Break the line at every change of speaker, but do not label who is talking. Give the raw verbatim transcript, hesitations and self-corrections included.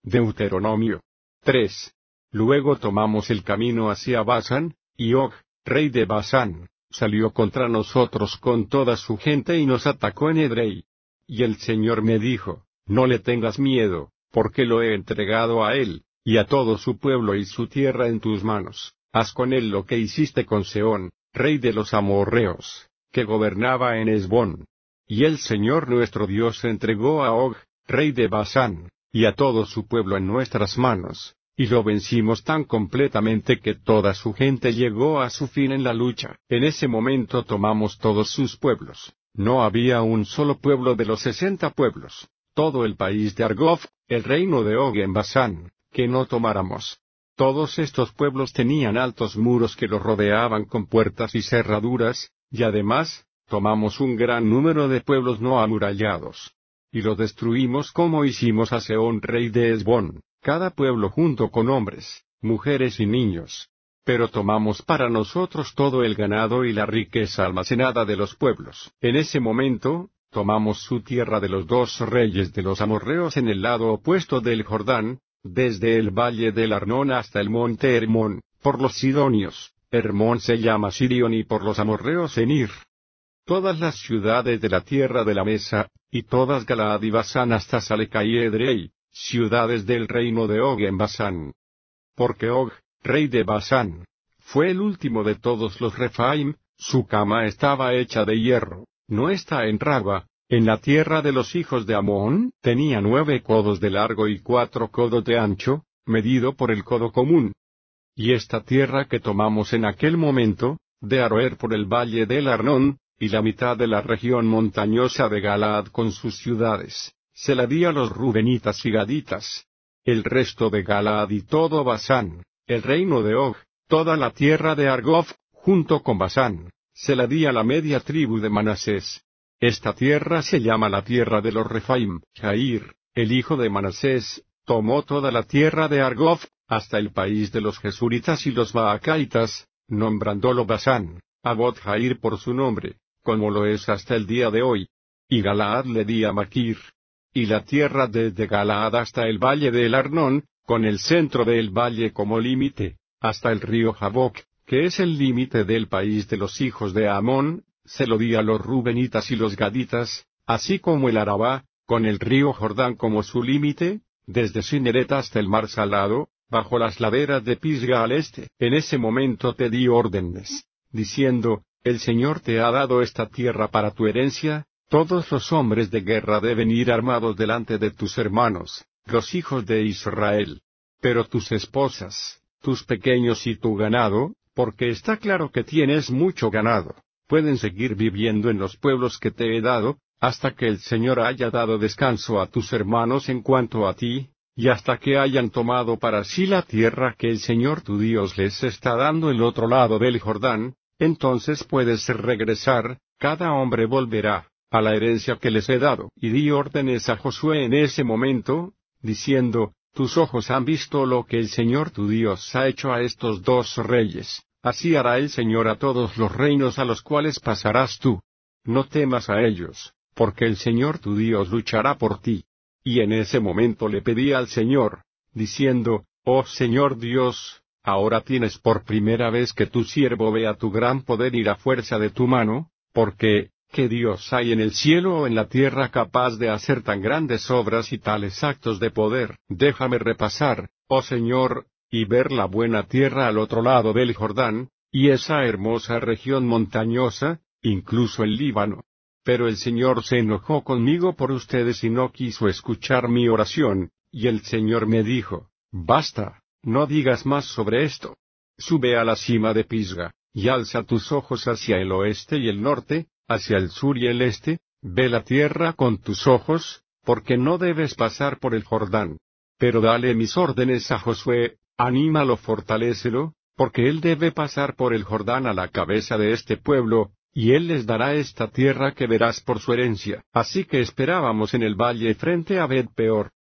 Deuteronomio tres. Luego tomamos el camino hacia Basán, y Og, rey de Basán, salió contra nosotros con toda su gente y nos atacó en Edrei. Y el Señor me dijo, no le tengas miedo, porque lo he entregado a él, y a todo su pueblo y su tierra en tus manos. Haz con él lo que hiciste con Sehón, rey de los amorreos, que gobernaba en Hesbón. Y el Señor nuestro Dios entregó a Og, rey de Basán, y a todo su pueblo en nuestras manos, y lo vencimos tan completamente que toda su gente llegó a su fin en la lucha. En ese momento tomamos todos sus pueblos. No había un solo pueblo de los sesenta pueblos, todo el país de Argob, el reino de Og en Basán, que no tomáramos. Todos estos pueblos tenían altos muros que los rodeaban con puertas y cerraduras, y además, tomamos un gran número de pueblos no amurallados. Y los destruimos como hicimos a Sehón rey de Hesbón, cada pueblo junto con hombres, mujeres y niños. Pero tomamos para nosotros todo el ganado y la riqueza almacenada de los pueblos. En ese momento, tomamos su tierra de los dos reyes de los amorreos en el lado opuesto del Jordán, desde el valle del Arnón hasta el monte Hermón, por los sidonios. Hermón se llama Sirión y por los amorreos Senir. Todas las ciudades de la tierra de la mesa, y todas Galaad y Basán hasta Saleca y Edrei, ciudades del reino de Og en Basán. Porque Og, rey de Basán, fue el último de todos los Rephaim, su cama estaba hecha de hierro, no está en Raba, en la tierra de los hijos de Amón, tenía nueve codos de largo y cuatro codos de ancho, medido por el codo común. Y esta tierra que tomamos en aquel momento, de Aroer por el valle del Arnón, y la mitad de la región montañosa de Galaad con sus ciudades, se la di a los rubenitas y gaditas. El resto de Galaad y todo Basán, el reino de Og, toda la tierra de Argob, junto con Basán, se la di a la media tribu de Manasés. Esta tierra se llama la tierra de los Rephaim. Jair, el hijo de Manasés, tomó toda la tierra de Argob, hasta el país de los Jesuritas y los Baacaitas, nombrándolo Basán, Abot Jair por su nombre, como lo es hasta el día de hoy. Y Galaad le di a Maquir. Y la tierra desde Galaad hasta el valle del Arnón, con el centro del valle como límite, hasta el río Jaboc, que es el límite del país de los hijos de Amón, se lo di a los rubenitas y los gaditas, así como el Arabá, con el río Jordán como su límite, desde Cineret hasta el mar Salado, bajo las laderas de Pisga al este. En ese momento te di órdenes, diciendo, el Señor te ha dado esta tierra para tu herencia, todos los hombres de guerra deben ir armados delante de tus hermanos, los hijos de Israel. Pero tus esposas, tus pequeños y tu ganado, porque está claro que tienes mucho ganado, pueden seguir viviendo en los pueblos que te he dado, hasta que el Señor haya dado descanso a tus hermanos en cuanto a ti, y hasta que hayan tomado para sí la tierra que el Señor tu Dios les está dando el otro lado del Jordán, entonces puedes regresar, cada hombre volverá a la herencia que les he dado. Y di órdenes a Josué en ese momento, diciendo, tus ojos han visto lo que el Señor tu Dios ha hecho a estos dos reyes, así hará el Señor a todos los reinos a los cuales pasarás tú. No temas a ellos, porque el Señor tu Dios luchará por ti. Y en ese momento le pedí al Señor, diciendo, oh Señor Dios, ahora tienes por primera vez que tu siervo vea tu gran poder y la fuerza de tu mano, porque, ¿qué Dios hay en el cielo o en la tierra capaz de hacer tan grandes obras y tales actos de poder? Déjame repasar, oh Señor, y ver la buena tierra al otro lado del Jordán, y esa hermosa región montañosa, incluso el Líbano. Pero el Señor se enojó conmigo por ustedes y no quiso escuchar mi oración, y el Señor me dijo, basta, no digas más sobre esto. Sube a la cima de Pisga, y alza tus ojos hacia el oeste y el norte, hacia el sur y el este, ve la tierra con tus ojos, porque no debes pasar por el Jordán. Pero dale mis órdenes a Josué, anímalo, fortalécelo, porque él debe pasar por el Jordán a la cabeza de este pueblo, y él les dará esta tierra que verás por su herencia. Así que esperábamos en el valle frente a Bet Peor,